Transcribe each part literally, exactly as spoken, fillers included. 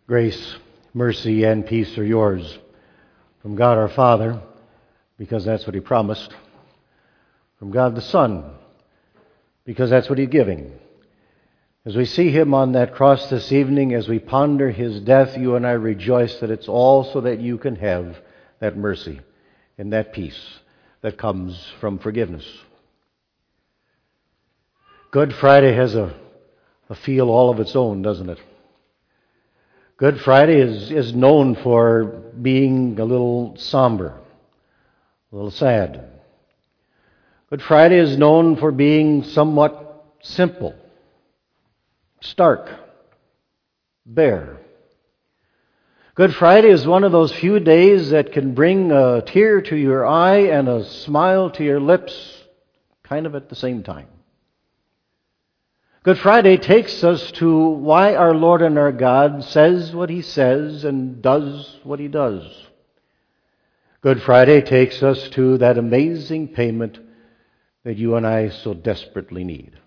Grace, mercy, and peace are yours from God our Father, because that's what He promised. From God the Son, because that's what He's giving. As we see Him on that cross this evening, as we ponder His death, you and I rejoice that it's all so that you can have that mercy and that peace that comes from forgiveness. Good Friday has a, a feel all of its own, doesn't it? Good Friday is, is known for being a little somber, a little sad. Good Friday is known for being somewhat simple, stark, bare. Good Friday is one of those few days that can bring a tear to your eye and a smile to your lips, kind of at the same time. Good Friday takes us to why our Lord and our God says what He says and does what He does. Good Friday takes us to that amazing payment that you and I so desperately need.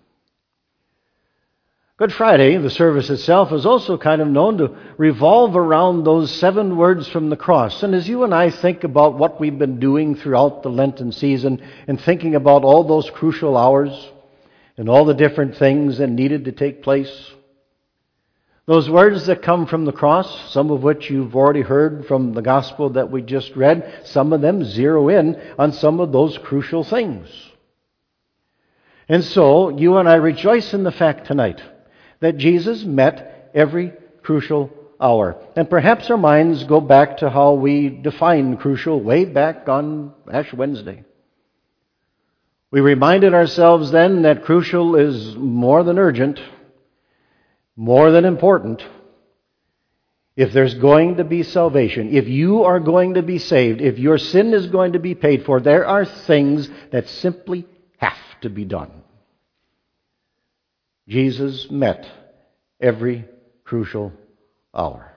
Good Friday, the service itself, is also kind of known to revolve around those seven words from the cross. And as you and I think about what we've been doing throughout the Lenten season and thinking about all those crucial hours and all the different things that needed to take place, those words that come from the cross, some of which you've already heard from the gospel that we just read, some of them zero in on some of those crucial things. And so, you and I rejoice in the fact tonight that Jesus met every crucial hour. And perhaps our minds go back to how we defined crucial way back on Ash Wednesday. We reminded ourselves then that crucial is more than urgent, more than important. If there's going to be salvation, if you are going to be saved, if your sin is going to be paid for, there are things that simply have to be done. Jesus met every crucial hour.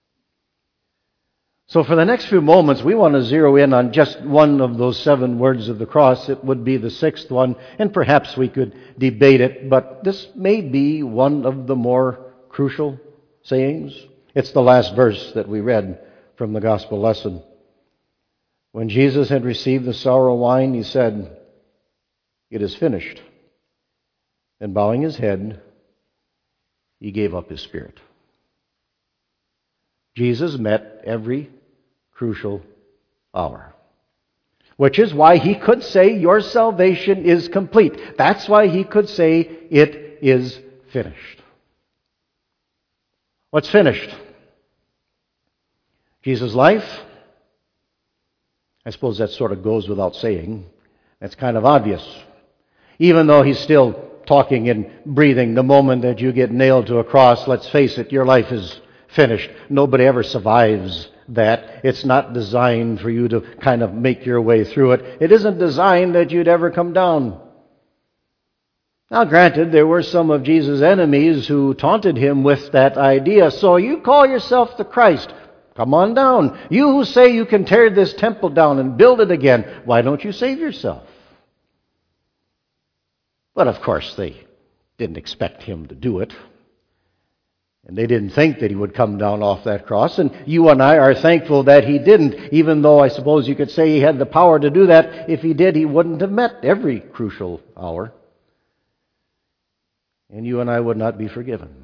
So for the next few moments, we want to zero in on just one of those seven words of the cross. It would be the sixth one, and perhaps we could debate it, but this may be one of the more crucial sayings. It's the last verse that we read from the gospel lesson. When Jesus had received the sour wine, He said, "It is finished." And bowing His head, He gave up His spirit. Jesus met every crucial hour. Which is why He could say, your salvation is complete. That's why He could say, it is finished. What's finished? Jesus' life? I suppose that sort of goes without saying. That's kind of obvious. Even though He's still talking and breathing the moment that you get nailed to a cross, let's face it, your life is finished. Nobody ever survives that. It's not designed for you to kind of make your way through it. It isn't designed that you'd ever come down. Now, granted, there were some of Jesus' enemies who taunted Him with that idea. So you call yourself the Christ. Come on down. You who say you can tear this temple down and build it again, why don't you save yourself? But of course, they didn't expect Him to do it. And they didn't think that He would come down off that cross. And you and I are thankful that He didn't, even though I suppose you could say He had the power to do that. If He did, He wouldn't have met every crucial hour. And you and I would not be forgiven.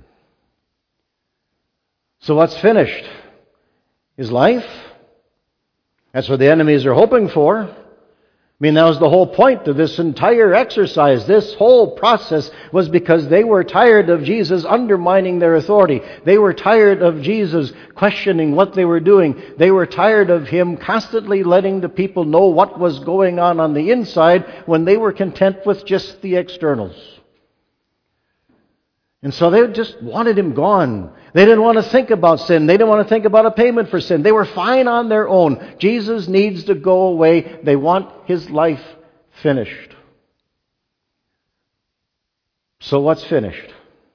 So what's finished? His life? That's what the enemies are hoping for. I mean, that was the whole point of this entire exercise. This whole process was because they were tired of Jesus undermining their authority. They were tired of Jesus questioning what they were doing. They were tired of Him constantly letting the people know what was going on on the inside when they were content with just the externals. And so they just wanted Him gone. They didn't want to think about sin. They didn't want to think about a payment for sin. They were fine on their own. Jesus needs to go away. They want His life finished. So what's finished?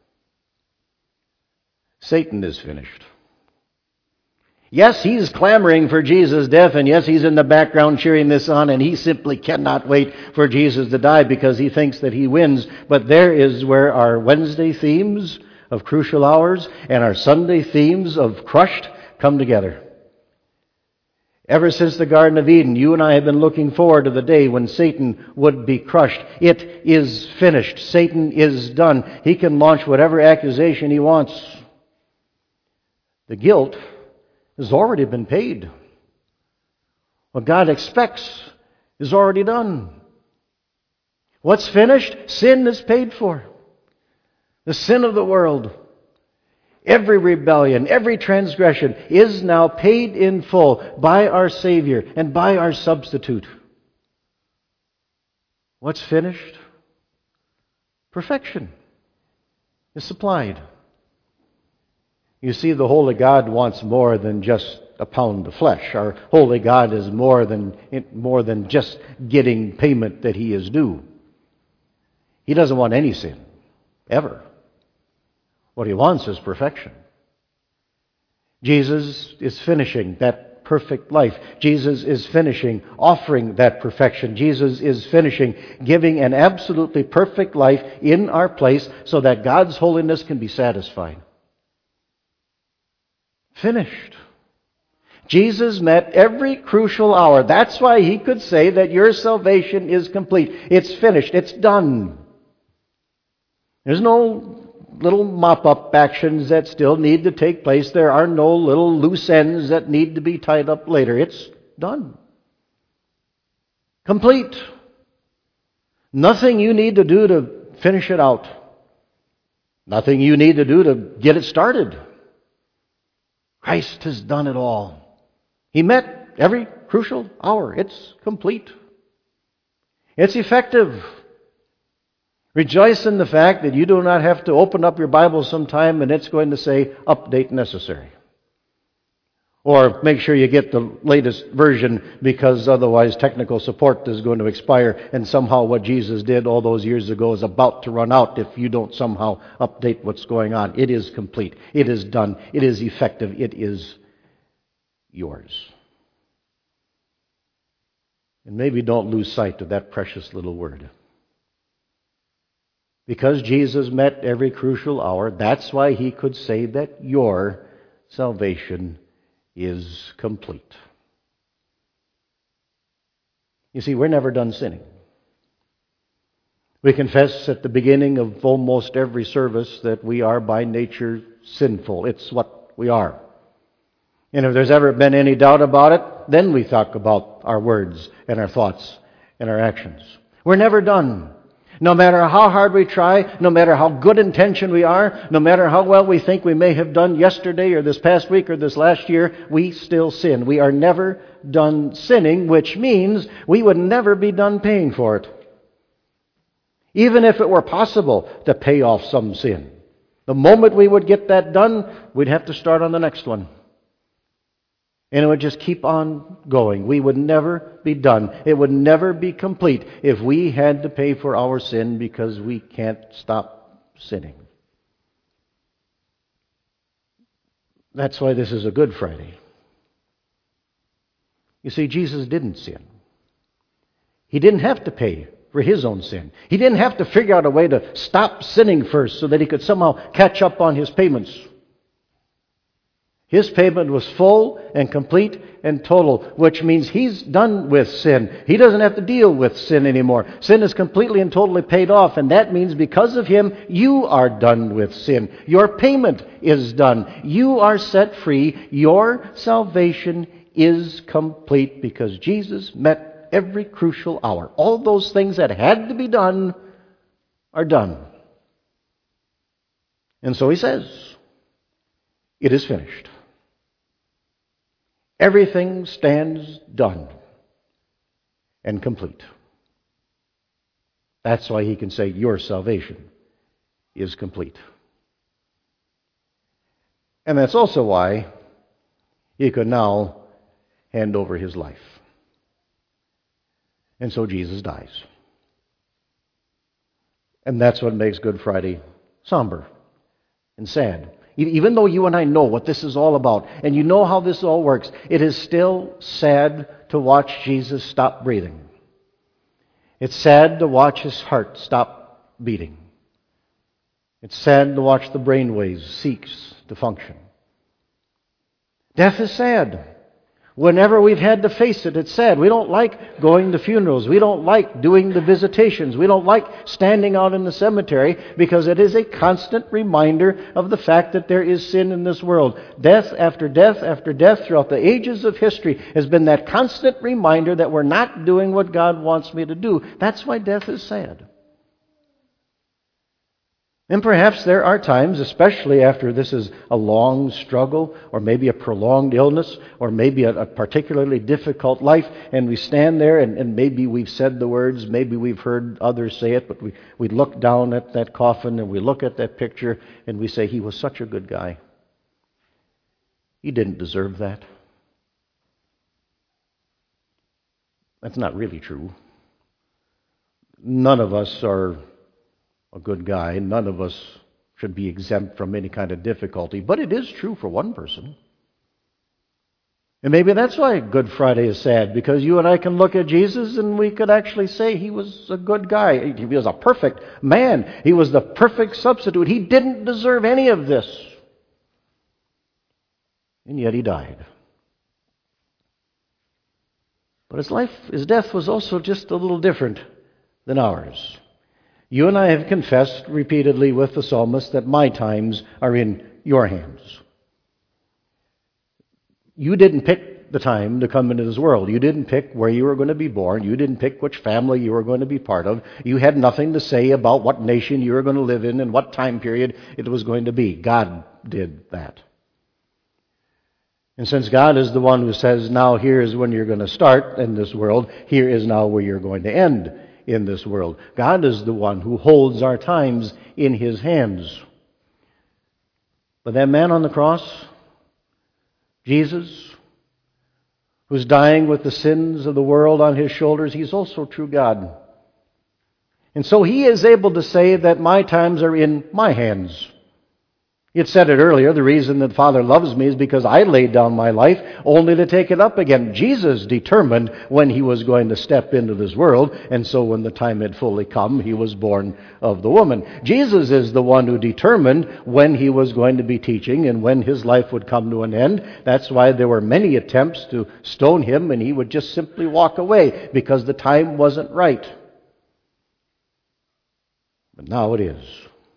Satan is finished. Yes, he's clamoring for Jesus' death, and yes, he's in the background cheering this on, and he simply cannot wait for Jesus to die because he thinks that he wins. But there is where our Wednesday themes of crucial hours and our Sunday themes of crushed come together. Ever since the Garden of Eden, you and I have been looking forward to the day when Satan would be crushed. It is finished. Satan is done. He can launch whatever accusation he wants. The guilt has already been paid. What God expects is already done. What's finished? Sin is paid for. The sin of the world, every rebellion, every transgression is now paid in full by our Savior and by our substitute. What's finished? Perfection is supplied. You see, the Holy God wants more than just a pound of flesh. Our Holy God is more than, more than just getting payment that He is due. He doesn't want any sin, ever. What He wants is perfection. Jesus is finishing that perfect life. Jesus is finishing offering that perfection. Jesus is finishing giving an absolutely perfect life in our place so that God's holiness can be satisfied. Finished. Jesus met every crucial hour. That's why He could say that your salvation is complete. It's finished. It's done. There's no little mop-up actions that still need to take place. There are no little loose ends that need to be tied up later. It's done. Complete. Nothing you need to do to finish it out. Nothing you need to do to get it started. Christ has done it all. He met every crucial hour. It's complete. It's effective. Rejoice in the fact that you do not have to open up your Bible sometime and it's going to say, update necessary. Or make sure you get the latest version because otherwise technical support is going to expire and somehow what Jesus did all those years ago is about to run out if you don't somehow update what's going on. It is complete. It is done. It is effective. It is yours. And maybe don't lose sight of that precious little word. Because Jesus met every crucial hour, that's why He could say that your salvation is complete. You see, we're never done sinning. We confess at the beginning of almost every service that we are by nature sinful. It's what we are. And if there's ever been any doubt about it, then we talk about our words and our thoughts and our actions. We're never done. No matter how hard we try, no matter how good intention we are, no matter how well we think we may have done yesterday or this past week or this last year, we still sin. We are never done sinning, which means we would never be done paying for it. Even if it were possible to pay off some sin. The moment we would get that done, we'd have to start on the next one. And it would just keep on going. We would never be done. It would never be complete if we had to pay for our sin because we can't stop sinning. That's why this is a Good Friday. You see, Jesus didn't sin. He didn't have to pay for His own sin. He didn't have to figure out a way to stop sinning first so that He could somehow catch up on His payments. His payment was full and complete and total, which means He's done with sin. He doesn't have to deal with sin anymore. Sin is completely and totally paid off, and that means because of Him, you are done with sin. Your payment is done. You are set free. Your salvation is complete because Jesus met every crucial hour. All those things that had to be done are done. And so He says, it is finished. Everything stands done and complete. That's why He can say your salvation is complete. And that's also why He could now hand over His life. And so Jesus dies. And that's what makes Good Friday somber and sad. Even though you and I know what this is all about, and you know how this all works, it is still sad to watch Jesus stop breathing. It's sad to watch His heart stop beating. It's sad to watch the brainwaves cease to function. Death is sad. Whenever we've had to face it, it's sad. We don't like going to funerals. We don't like doing the visitations. We don't like standing out in the cemetery because it is a constant reminder of the fact that there is sin in this world. Death after death after death throughout the ages of history has been that constant reminder that we're not doing what God wants me to do. That's why death is sad. And perhaps there are times, especially after this is a long struggle, or maybe a prolonged illness, or maybe a, a particularly difficult life, and we stand there and, and maybe we've said the words, maybe we've heard others say it, but we, we look down at that coffin and we look at that picture and we say, he was such a good guy. He didn't deserve that. That's not really true. None of us are a good guy. None of us should be exempt from any kind of difficulty. But it is true for one person. And maybe that's why Good Friday is sad, because you and I can look at Jesus and we could actually say he was a good guy. He was a perfect man. He was the perfect substitute. He didn't deserve any of this. And yet he died. But his life, his death was also just a little different than ours. You and I have confessed repeatedly with the psalmist that my times are in your hands. You didn't pick the time to come into this world. You didn't pick where you were going to be born. You didn't pick which family you were going to be part of. You had nothing to say about what nation you were going to live in and what time period it was going to be. God did that. And since God is the one who says, now here is when you're going to start in this world, here is now where you're going to end in this world. God is the one who holds our times in his hands. But that man on the cross, Jesus, who's dying with the sins of the world on his shoulders, he's also true God. And so he is able to say that my times are in my hands. It said it earlier, the reason that the Father loves me is because I laid down my life only to take it up again. Jesus determined when he was going to step into this world, and so when the time had fully come, he was born of the woman. Jesus is the one who determined when he was going to be teaching and when his life would come to an end. That's why there were many attempts to stone him, and he would just simply walk away because the time wasn't right. But now it is.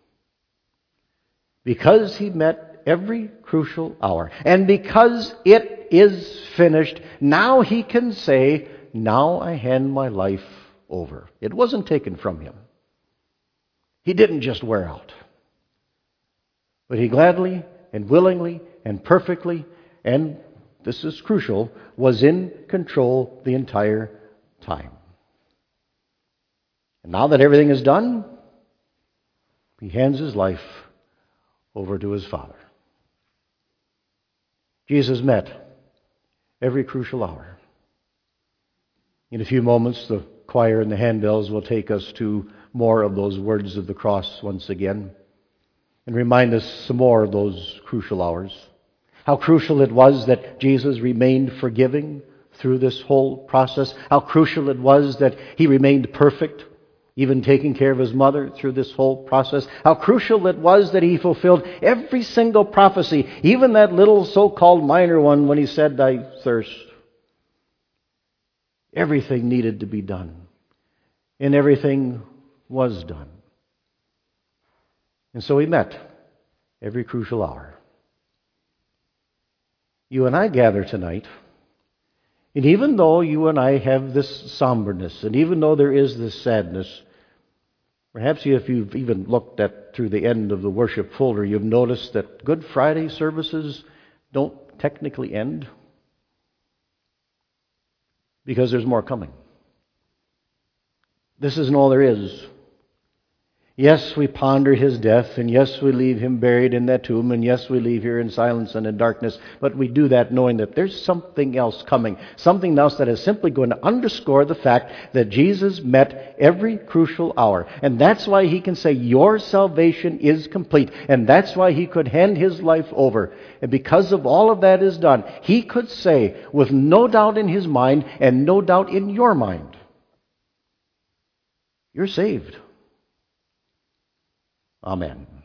Because he met every crucial hour, and because it is finished, now he can say, now I hand my life over. It wasn't taken from him. He didn't just wear out. But he gladly and willingly and perfectly, and this is crucial, was in control the entire time. And now that everything is done, he hands his life over to his Father. Jesus met every crucial hour. In a few moments, the choir and the handbells will take us to more of those words of the cross once again and remind us some more of those crucial hours. How crucial it was that Jesus remained forgiving through this whole process. How crucial it was that he remained perfect, even taking care of his mother through this whole process. How crucial it was that he fulfilled every single prophecy, even that little so-called minor one when he said, I thirst. Everything needed to be done, and everything was done. And so he met every crucial hour. You and I gather tonight, and even though you and I have this somberness, and even though there is this sadness, perhaps if you've even looked at through the end of the worship folder, you've noticed that Good Friday services don't technically end because there's more coming. This isn't all there is. Yes, we ponder his death, and yes, we leave him buried in that tomb, and yes, we leave here in silence and in darkness, but we do that knowing that there's something else coming, something else that is simply going to underscore the fact that Jesus met every crucial hour. And that's why he can say, your salvation is complete, and that's why he could hand his life over. And because of all of that is done, he could say, with no doubt in his mind, and no doubt in your mind, you're saved. Amen.